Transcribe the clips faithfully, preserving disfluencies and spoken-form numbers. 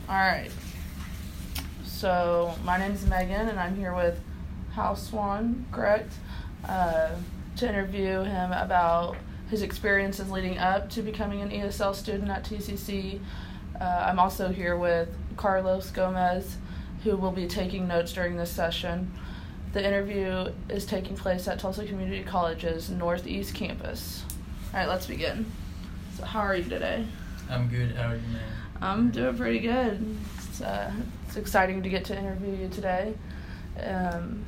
All right. So my name is Megan, and I'm here with Hal Swan, correct? Uh, to interview him about his experiences leading up to becoming an E S L student at T C C. Uh, I'm also here with Carlos Gomez, who will be taking notes during this session. The interview is taking place at Tulsa Community College's Northeast Campus. All right, let's begin. So how are you today? I'm good. How are you, man? I'm doing pretty good. It's, uh, it's exciting to get to interview you today. Um,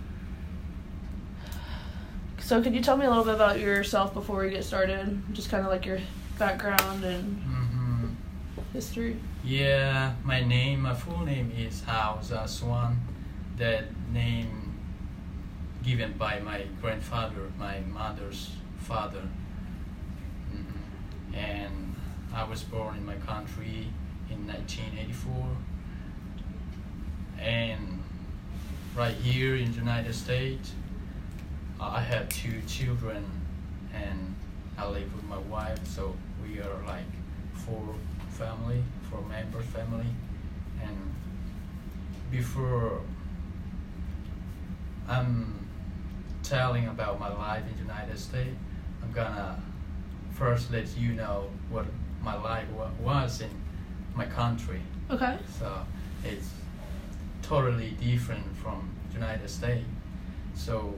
so could you tell me a little bit about yourself before we get started? Just kind of like your background and Mm-hmm. history. Yeah, my name, my full name is Hal Swan. That name given by my grandfather, my mother's father. Mm-hmm. And I was born in my country in nineteen eighty-four. And right here in the United States, I have two children and I live with my wife, so we are like four family, four member family. And before I'm telling about my life in the United States, I'm gonna first let you know what my life wa- was in my country. Okay. So it's totally different from United States. So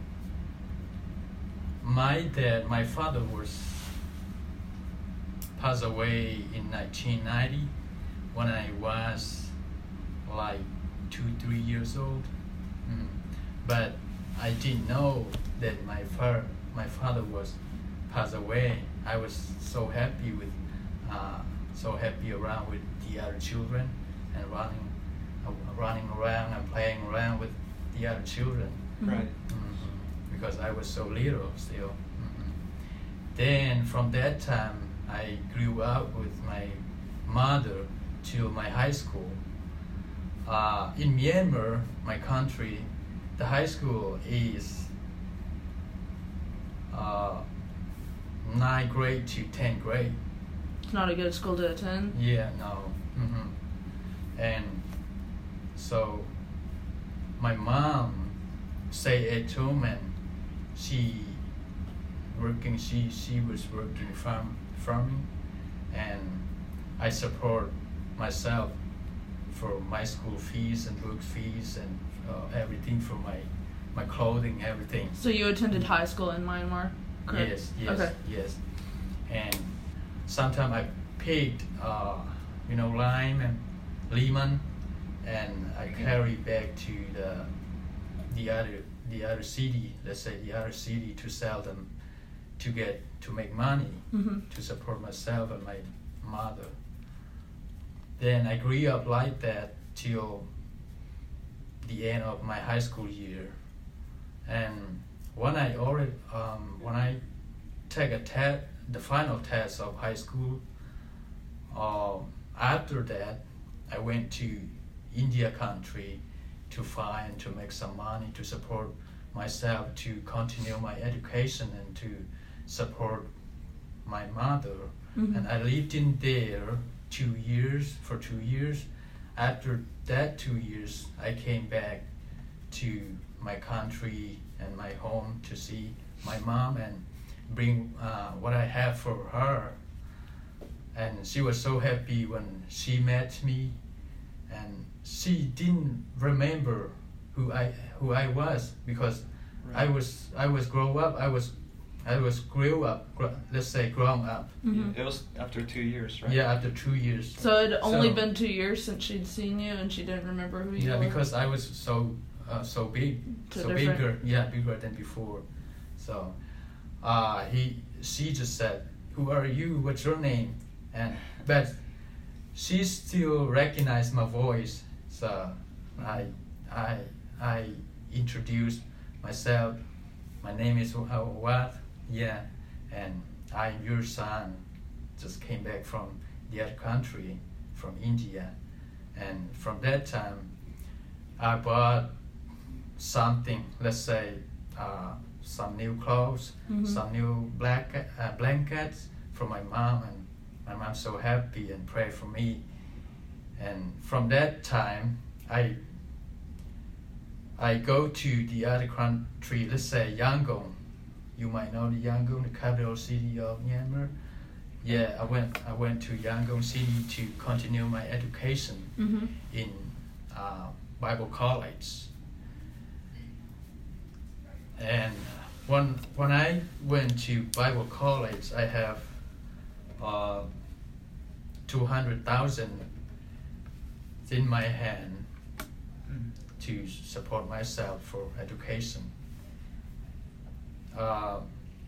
my dad, my father was passed away in nineteen ninety when I was like two, three years old. Mm. But I didn't know that my father, my father was passed away. I was so happy with, uh, so happy around with the other children and running, uh, running around and playing around with the other children. Right. Mm-hmm. Because I was so little still. Mm-hmm. Then from that time, I grew up with my mother till my high school. Uh, in Myanmar, my country, the high school is uh, ninth grade to tenth grade. It's not a good school to attend. Yeah, no. Mm-hmm. And so my mom stayed at home and she working. She she was working farm farming, and I support myself for my school fees and book fees and uh, everything for my my clothing, everything. So you attended high school in Myanmar, correct? Yes, yes, Okay. yes. And sometimes I picked, uh, you know, lime and lemon, and I carry back to the the other the other city. Let's say the other city to sell them, to get to make money, Mm-hmm. to support myself and my mother. Then I grew up like that till the end of my high school year. And when I already, um, when I take a test, the final test of high school, uh, after that, I went to India country to find, to make some money, to support myself, to continue my education and to support my mother. Mm-hmm. And I lived in there two years, for two years. After that two years, I came back to my country and my home to see my mom and bring uh, what I have for her. And she was so happy when she met me, and she didn't remember who I who I was because Right. I was I was grow up I was I was grew up gr- let's say grown up. Mm-hmm. It was after two years, right? Yeah, after two years. So it had only So- been two years since she'd seen you, and she didn't remember who you Yeah, were. because I was so uh, so big, So so different. bigger, yeah, bigger than before. So, uh, he she just said, "Who are you? What's your name?" And but she still recognized my voice. So I I I introduced myself. My name is uh, what? Yeah, and I'm your son. Just came back from the other country, from India, and from that time, I bought something. Let's say uh, some new clothes, Mhm. some new black uh, blankets for my mom, and my mom's so happy and pray for me. And from that time, I I go to the other country, let's say Yangon. You might know the Yangon, the capital city of Myanmar. Yeah, I went I went to Yangon City to continue my education Mm-hmm. in uh, Bible college. And when when I went to Bible college, I have uh, two hundred thousand in my hand Mm. to support myself for education. Uh,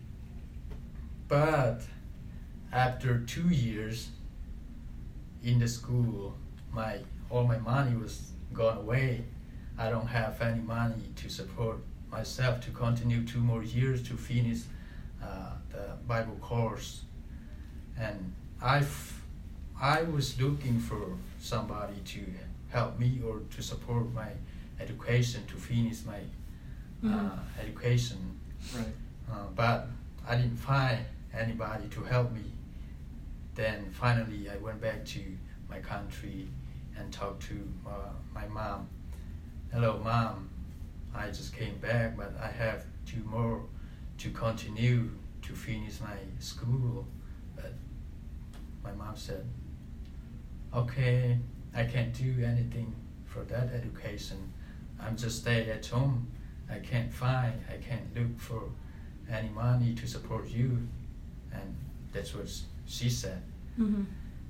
but after two years in the school, my all my money was gone away. I don't have any money to support myself to continue two more years to finish uh, the Bible course, and I I was looking for somebody to help me or to support my education to finish my uh, Mhm. education. Right. Uh, but I didn't find anybody to help me. Then finally I went back to my country and talked to uh, my mom. Hello, Mom. I just came back, but I have two more to continue to finish my school. But my mom said, okay, I can't do anything for that education. I'm just stay at home. I can't find, I can't look for any money to support you. And that's what she said. Mm-hmm.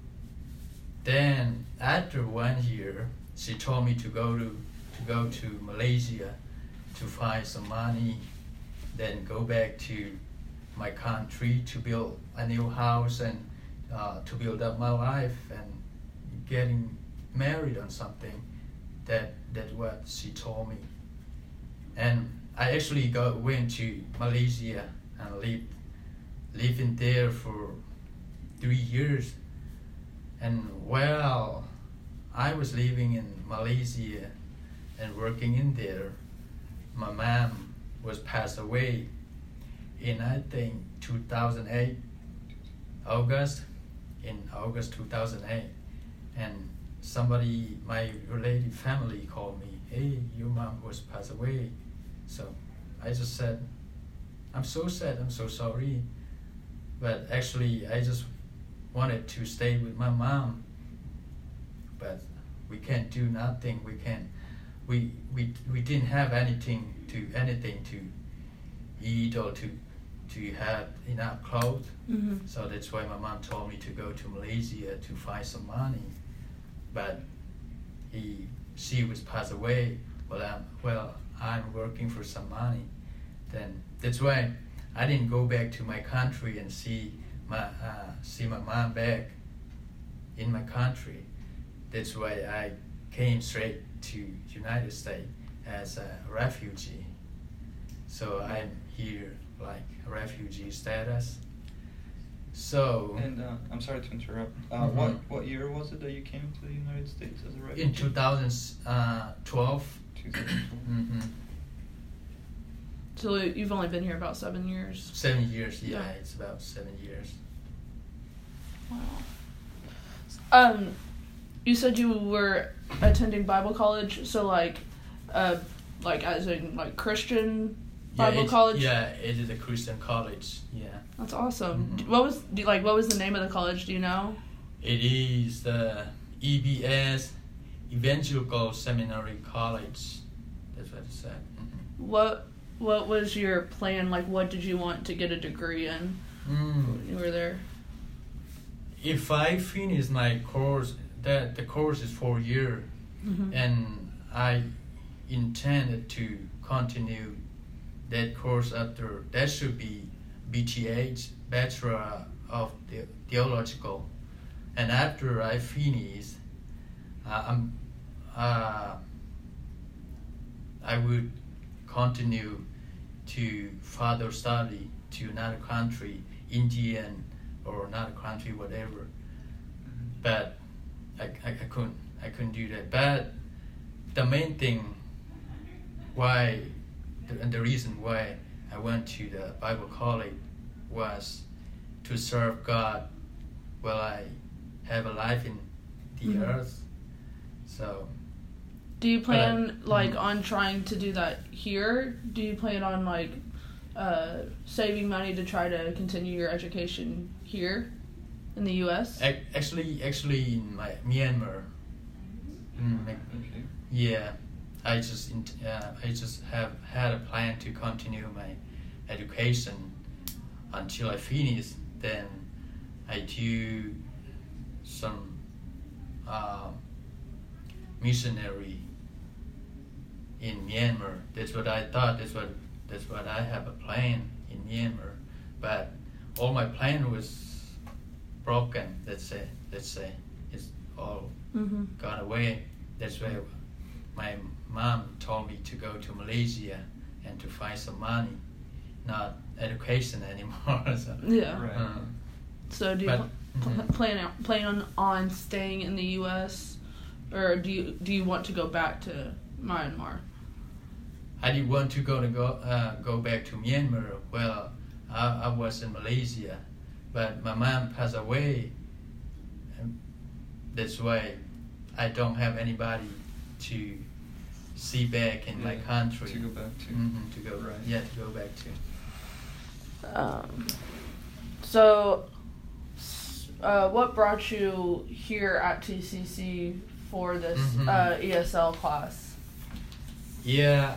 Then after one year, she told me to go to to go to Malaysia to find some money, then go back to my country to build a new house and uh, to build up my life and getting married on something. That that's what she told me. And I actually go went to Malaysia and lived living there for three years. And while I was living in Malaysia and working in there, my mom was passed away in I think two thousand eight, August, in August two thousand eight. And somebody, my related family called me, hey, your mom was passed away. So I just said, I'm so sad, I'm so sorry. But actually I just wanted to stay with my mom. But we can't do nothing, we can't, we, we, we didn't have anything to, anything to eat or to, to have enough clothes. Mm-hmm. So that's why my mom told me to go to Malaysia to find some money. But he, she was passed away. Well, I'm, well, I'm working for some money. Then that's why I didn't go back to my country and see my uh, see my mom back in my country. That's why I came straight to United States as a refugee. So I'm here like a refugee status. So And uh, I'm sorry to interrupt. Uh, Mhm. What what year was it that you came to the United States as a refugee? in two thousand twelve. two thousand twelve. Mm-hmm. So you've only been here about seven years. Seven years, yeah, Yeah. it's about seven years. Wow. Um, you said you were attending Bible college, so like, uh, like as in like Christian Bible yeah, it- college. Yeah, it is a Christian college. Yeah, That's awesome. Mhm. What was do, like? What was the name of the college? Do you know? it is the E B S Evangelical Seminary College. That's what it said. Mm-hmm. What What was your plan? Like, what did you want to get a degree in Mm. when you were there? If I finish my course, that the course is four year, Mm-hmm. and I intended to continue that course after. That should be B T H, Bachelor of the Theological, and after I finish, uh, I'm, uh, I would continue to further study to another country, Indian or another country, whatever. Mhm. But I, I, I couldn't I couldn't do that. But the main thing why the, and the reason why I went to the Bible college was to serve God while I have a life in the Mhm. earth. So. Do you plan I, like mm. on trying to do that here? Do you plan on like uh, saving money to try to continue your education here in the U S? Ac- Actually, actually, in my Myanmar. Mm, like, Okay. yeah, I just int- uh, I just have had a plan to continue my education until I finish. Then I do some uh, missionary in Myanmar. That's what I thought. That's what that's what I have a plan in Myanmar. But all my plan was broken. Let's say let's say it's all Mm-hmm. gone away. That's why my mom told me to go to Malaysia and to find some money, not education anymore. So, Yeah. Right. uh, So do you but, pl- mhm. plan out, plan on, on staying in the U S or do you do you want to go back to Myanmar? I did want to go to go uh, go back to Myanmar. Well, I, I was in Malaysia, but my mom passed away, and that's why I don't have anybody to see back in my Yeah, country. to go back to. Mhm, to go Right. yeah to go back to. Um, so, s- uh, what brought you here at T C C for this Mhm. uh, E S L class? Yeah.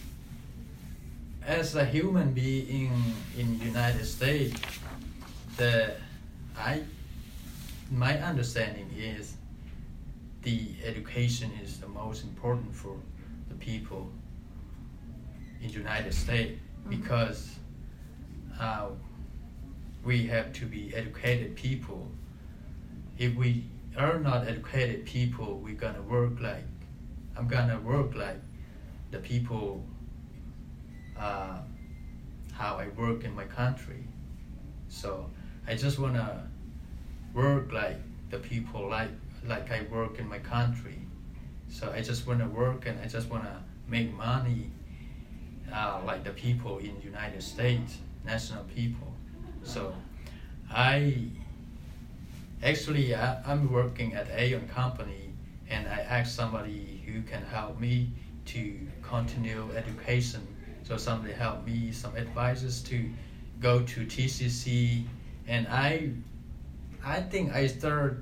As a human being in United States, the I my understanding is the education is the most important for the people in United States Mhm. because uh, we have to be educated people. If we are not educated people, we're gonna work like I'm gonna work like the people uh, how I work in my country. So I just wanna work like the people like like I work in my country. So I just wanna work and I just wanna make money uh, like the people in United States, national people. So I actually I, I'm working at Aeon company and I asked somebody who can help me to continue education. So somebody helped me some advices to go to T C C, and I I think I started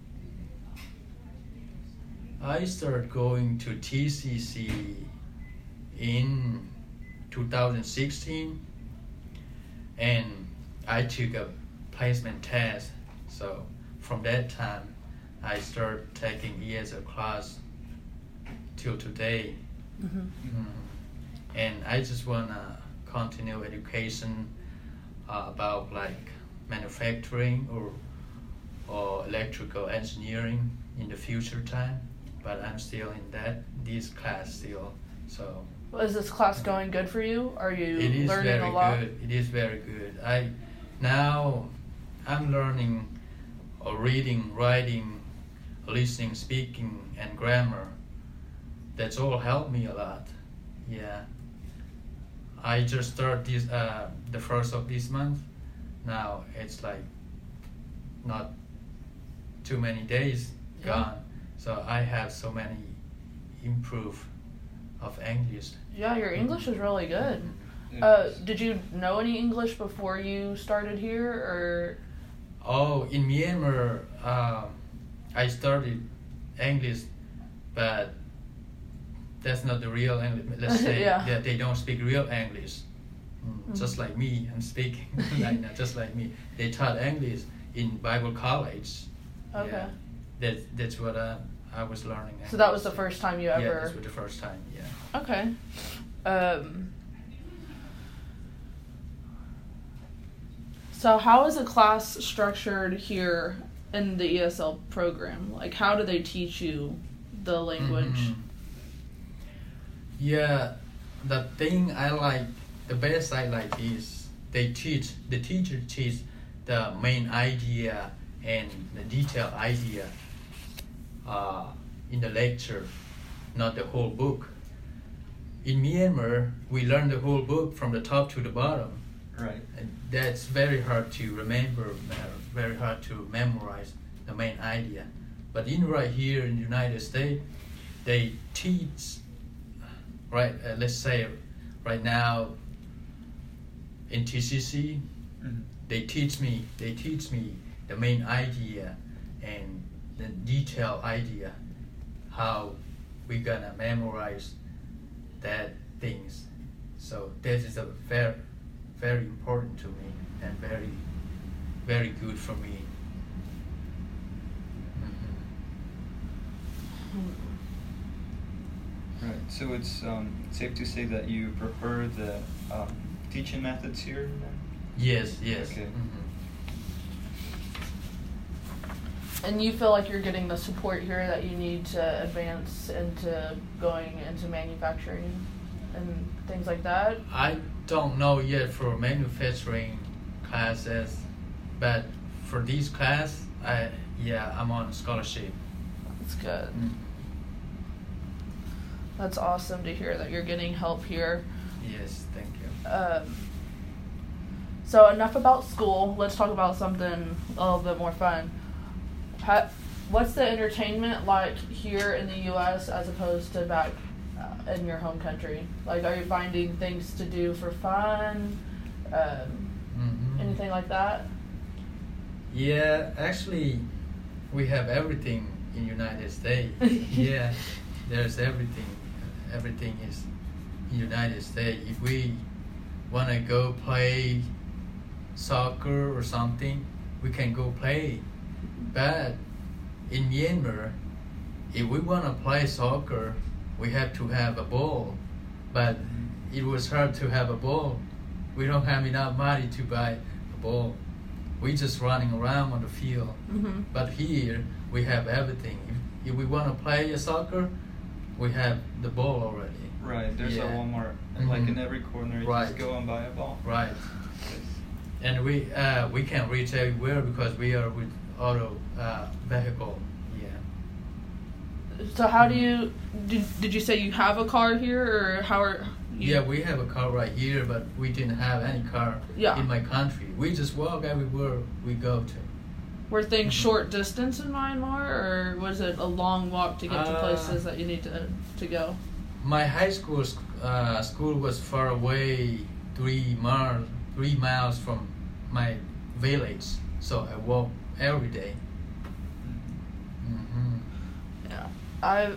I started going to T C C in two thousand sixteen, and I took a placement test. So from that time, I started taking E S L class till today. Mm-hmm. Mm. And I just wanna continue education uh, about like manufacturing or or electrical engineering in the future time. But I'm still in that this class still. So Is this class going good for you? Are you it is learning very a lot? good. It is very good. I now I'm learning or reading, writing, listening, speaking, and grammar. That's all helped me a lot. Yeah. I just started this uh, the first of this month. Now it's like not too many days Yeah. gone. So I have so many improve of English. Yeah, your English is really good. Yeah. Uh, did you know any English before you started here, or? Oh, in Myanmar, um, I started English, but that's not the real English. Let's say Yeah. that they don't speak real English. Mm, Mhm. Just like me, I'm speaking right now, just like me. They taught English in Bible college. Okay. Yeah. That, that's what I, I was learning. So that was the first time you Yeah, ever. this was the first time, yeah. Okay. Um, so how is a class structured here in the E S L program? Like, how do they teach you the language? Mhm. Yeah, the thing I like, the best I like is they teach, the teacher teach the main idea and the detailed idea uh, in the lecture, not the whole book. In Myanmar, we learn the whole book from the top to the bottom. Right. And that's very hard to remember, very hard to memorize the main idea. But in right here in the United States, they teach, right, uh, let's say right now in T C C, Mhm. they teach me, they teach me the main idea and the detailed idea, how we gonna memorize that things. So that is a very, very important to me and very, very good for me. Mhm. Right. So it's um, safe to say that you prefer the um, teaching methods here, then? Yes, yes. Okay. Mhm. And you feel like you're getting the support here that you need to advance into going into manufacturing and things like that? I don't know yet for manufacturing classes, but for these class, I yeah, I'm on scholarship. That's good. Mm. That's awesome to hear that you're getting help here. Yes, thank you. Um, so enough about school. Let's talk about something a little bit more fun. Ha- what's the entertainment like here in the U S as opposed to back uh, in your home country? Like, are you finding things to do for fun? Um, Mhm. anything like that? Yeah, actually, we have everything in United States. Yeah, there's everything. Everything is in United States. If we wanna go play soccer or something, we can go play. But in Myanmar, if we wanna play soccer, we have to have a ball. But it was hard to have a ball. We don't have enough money to buy a ball. We just running around on the field. Mm-hmm. But here we have everything. If, if we want to play a soccer, we have the ball already. Right. There's Yeah. a Walmart, and like Mhm. in every corner, you Right. just go and buy a ball. Right. Yes. And we uh, we can reach everywhere because we are with auto uh, vehicle. Yeah. So how do you did, did you say you have a car here, or how are you? Yeah, we have a car right here, but we didn't have any car Yeah. in my country. We just walk everywhere we go to. Were things Mhm. short distance in Myanmar, or was it a long walk to get to Uh, places that you need to to go? My high school sc- uh, school was far away, three miles, three miles from my village, so I walk every day. Mm-hmm. Yeah, I.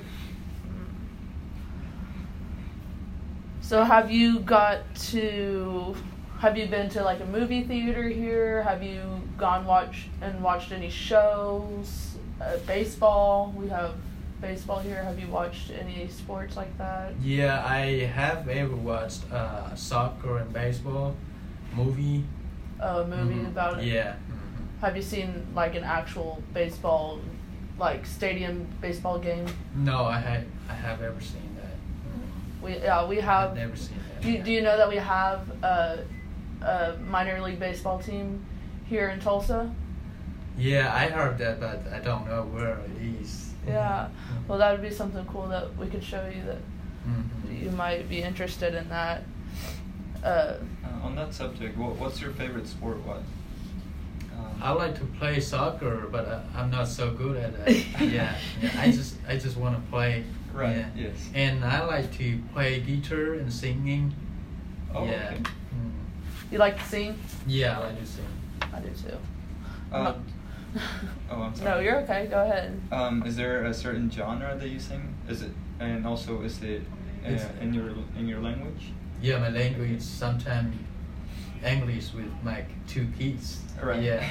So have you got to? Have you been to like a movie theater here? Have you gone watch and watched any shows? Uh, baseball. We have baseball here. Have you watched any sports like that? Yeah, I have ever watched uh, soccer and baseball movie. A movie Mhm. about it. Yeah. Mhm. Have you seen like an actual baseball, like stadium baseball game? No, I had I have ever seen that. Mhm. We yeah we have. I've never seen that. Do you, do you know that we have a, a minor league baseball team here in Tulsa? Yeah, I heard that, but I don't know where it is. Yeah. Mhm. Well, that would be something cool that we could show you that Mhm. you might be interested in that. Uh, Uh, on that subject, what, what's your favorite sport? What? Um, I like to play soccer, but I, I'm not so good at it. yeah, yeah, I just I just want to play. Right, Yeah. yes. And I like to play guitar and singing. Oh, yeah. okay. Mm. you like to sing? Yeah, I like to sing. I do too. Uh, oh, I'm sorry. No, you're okay. Go ahead. Um, is there a certain genre that you sing? Is it, and also is it uh, It's- in your in your language? Yeah, my language sometimes English with my two kids. Right. Yeah.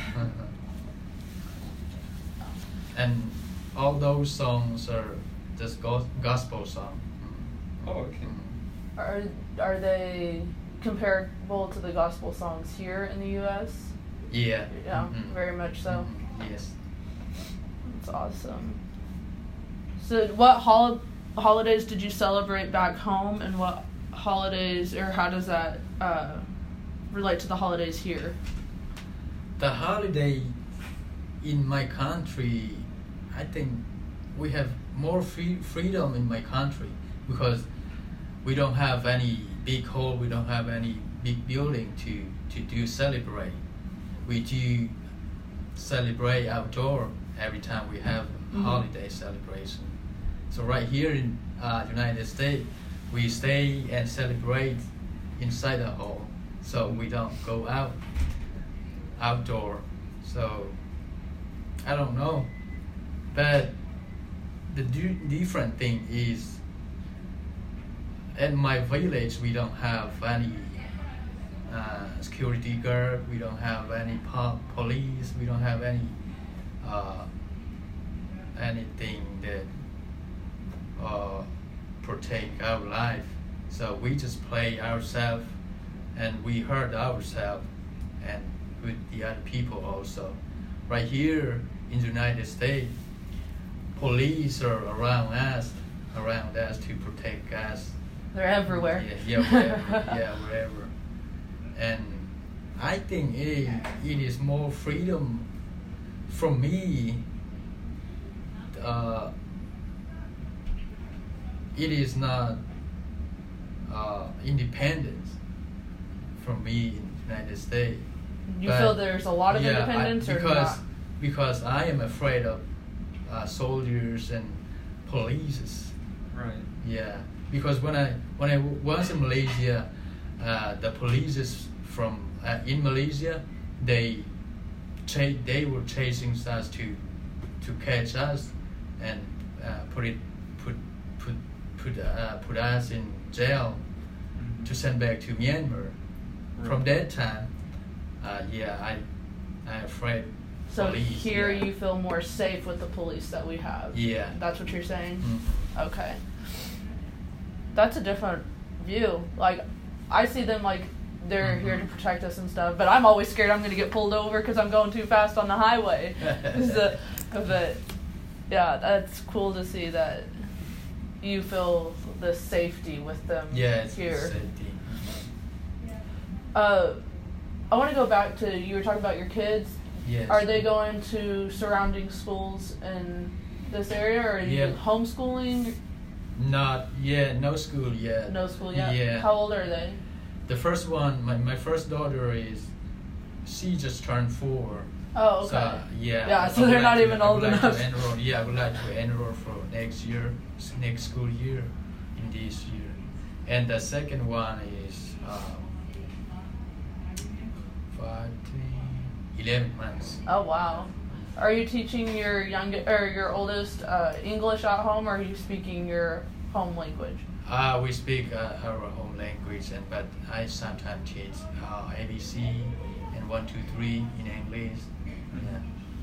And all those songs are just go- gospel song. Mm. Oh, okay. Mm. Are are they comparable to the gospel songs here in the U S? Yeah. Yeah, Mhm. very much so. Mhm. Yes. That's awesome. So, what hol- holidays did you celebrate back home, and what holidays, or how does that uh, relate to the holidays here? The holiday in my country, I think we have more free freedom in my country because we don't have any big hall, we don't have any big building to, to do celebrate. We do celebrate outdoor every time we have Mhm. holiday celebration. So right here in uh, United States, we stay and celebrate inside the hall. So we don't go out outdoor. So I don't know, but the di- different thing is, in my village we don't have any uh, security guard, we don't have any po- police, we don't have any uh, anything that uh, protect our life. So we just play ourselves and we hurt ourselves and with the other people also. Right here in the United States, police are around us, around us to protect us. They're everywhere. Yeah, yeah, wherever, yeah, wherever. And I think it, it is more freedom from me. Uh, it is not uh, independence from me in the United States. You But, feel there's a lot of yeah, independence, I, or because not? because I am afraid of uh, soldiers and police. Right. Yeah, because when I when I w- was in Malaysia, uh, the police from uh, in Malaysia, they cha- they were chasing us to to catch us and uh, put it put put put uh, put us in jail Mhm. to send back to Myanmar. From that time, uh, yeah, I I'm afraid. So police, here yeah. you feel more safe with the police that we have. Yeah. That's what you're saying? Mhm. Okay. That's a different view. Like, I see them like they're Mhm. here to protect us and stuff, but I'm always scared I'm going to get pulled over because I'm going too fast on the highway. So, but yeah, that's cool to see that you feel the safety with them Yeah, it's here. safety. Uh, I want to go back to, you were talking about your kids. Yes. Are they going to surrounding schools in this area, or are you Yeah. homeschooling? Not yet, no school yet. No school yet? Yeah. How old are they? The first one, my, my first daughter is, she just turned four. Oh, okay. So, yeah. Yeah, I so would they're like not to- even I old would like enough. To enroll, yeah, I would like to enroll for next year, s- next school year, in this year. And the second one is um, five, ten, eleven months. Oh, wow. Are you teaching your young or your oldest uh, English at home, or are you speaking your home language? Uh, we speak uh, our home language, and but I sometimes teach uh, A B C and one, two, three in English. Yeah.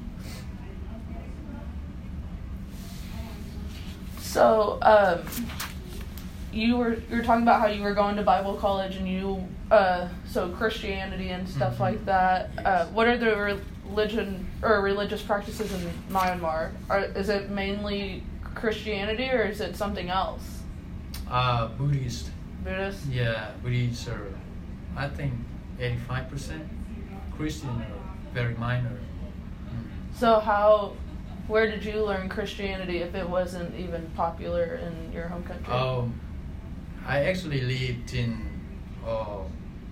So, um, you were you were talking about how you were going to Bible college, and you uh, so Christianity and stuff Mhm. like that. Yes. Uh, what are the religion or religious practices in Myanmar? Are, is it mainly Christianity, or is it something else? Uh, Buddhist. Buddhist. Yeah, Buddhists are, I think, eighty-five percent. Christian are very minor. Mm. So how, where did you learn Christianity if it wasn't even popular in your home country? Um, I actually lived in uh,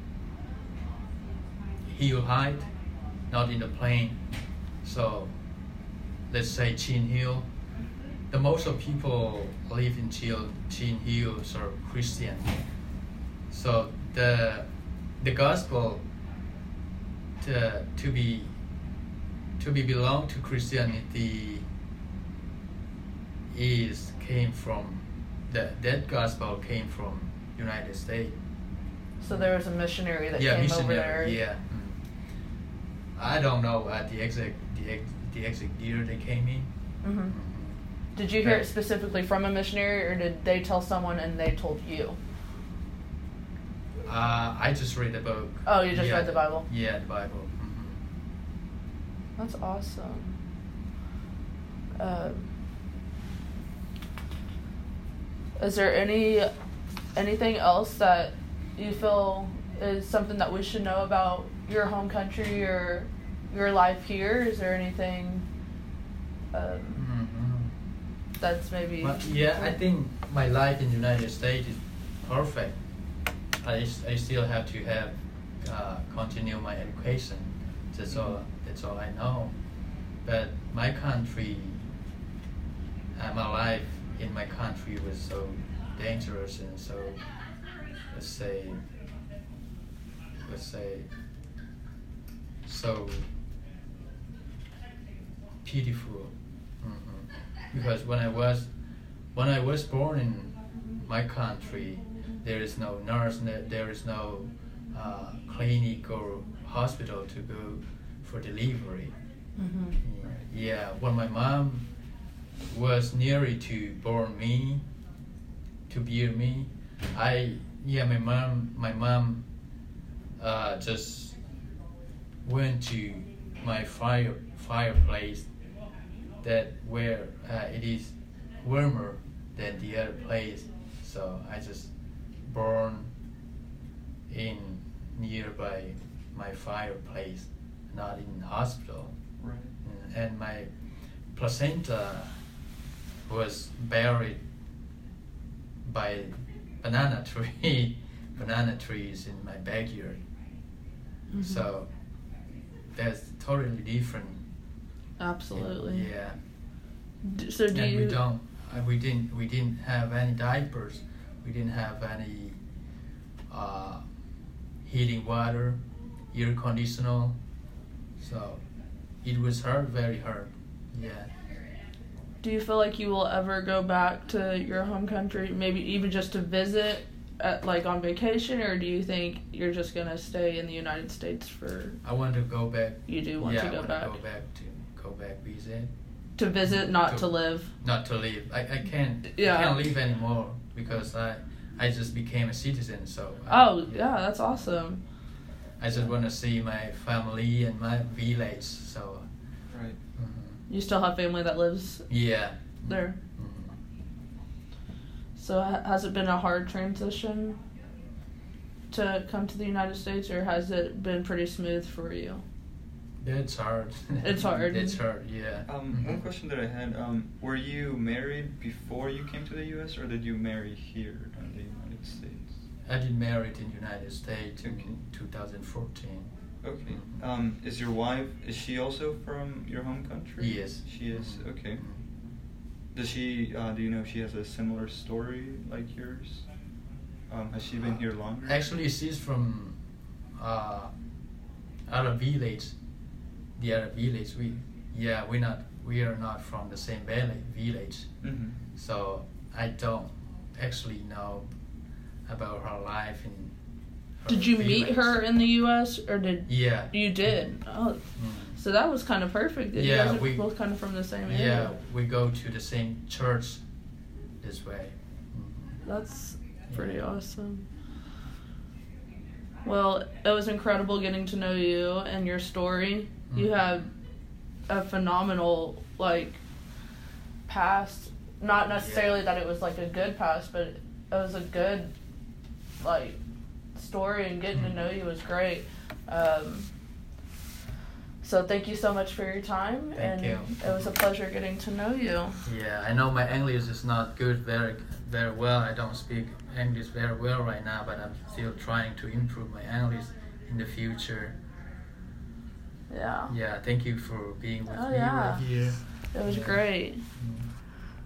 Hill Height, not in the plain. So, let's say Chin Hill. The most of people live in Chin, Chin Hills are Christian. So the the gospel to to be to be belong to Christianity is came from that that gospel came from United States. So there was a missionary that yeah, came missionary. over there. Yeah. Mm. I don't know at the exact the, ex- the exact year they came in. hmm Mm. Did you hear Okay. it specifically from a missionary, or did they tell someone and they told you? Uh, I just read the book. Oh, you just Yeah. read the Bible? Yeah, the Bible. Mhm. That's awesome. Um, is there any anything else that you feel is something that we should know about your home country or your life here? Is there anything um, Mhm. that's maybe? But yeah, I think my life in the United States is perfect. I, s- I still have to have uh, continue my education. That's all. That's all I know. But my country uh, my life in my country was so dangerous and so, let's say, let's say, so pitiful. Mm-hmm. Because when I was, when I was born in my country, there is no nurse, there is no uh, clinic or hospital to go for delivery. Mm-hmm. Yeah, when my mom was nearly to born me, to bear me, I yeah my mom my mom uh, just went to my fire fireplace that where uh, it is warmer than the other place, so I just born in nearby my fireplace, not in hospital. Right. And my placenta was buried by banana tree, banana trees in my backyard. Mm-hmm. So that's totally different. Absolutely. Yeah. D- So do and you? we don't. uh, We didn't. We didn't have any diapers. We didn't have any uh, heating water, air conditioner. So it was hard, very hard. Yeah. Do you feel like you will ever go back to your home country, maybe even just to visit, at, like on vacation, or do you think you're just gonna stay in the United States for? I want to go back. You do want yeah, to go I want back to go back to go back visit. to visit, not To- to live. Not to live. I, I can't. Yeah. I can't live anymore because I I just became a citizen. So. I, Oh yeah, that's awesome. I just want to see my family and my village. So. Right. mhm. You still have family that lives Yeah. there. Mhm. So ha- has it been a hard transition to come to the United States, or has it been pretty smooth for you? It's hard. It's hard. It's hard. Yeah. Um, one Mhm. question that I had: um, Were you married before you came to the U S, or did you marry here in the United States? I did married in United States in Okay. two thousand fourteen. Okay. Mhm. Um, is your wife? Is she also from your home country? Yes. She is. Mhm. Okay. Mhm. Does she? Uh, do you know if she has a similar story like yours? Um, has she been here longer? Actually, she's from uh, other village. The other village. We yeah we not we are not from the same valley, village. Mm-hmm. So I don't actually know about her life in. Her Did you meet village. her in the U S, or did Yeah. you did? Oh, Mhm. so that was kind of perfect. that Yeah, you guys are we- both kind of from the same area. Yeah, we go to the same church this way. Mhm. That's pretty Yeah. awesome. Well, it was incredible getting to know you and your story. You Mhm. have a phenomenal, like, past. Not necessarily that it was, like, a good past, but it was a good, like, story, and getting to Mhm. know you was great. Um, so thank you so much for your time, Thank and you. it was a pleasure getting to know you. Yeah, I know my English is not good, very, very well. I don't speak English very well right now, but I'm still trying to improve my English in the future. Yeah. Yeah, thank you for being with Oh, me yeah. right here. It was Yeah. great. Mhm.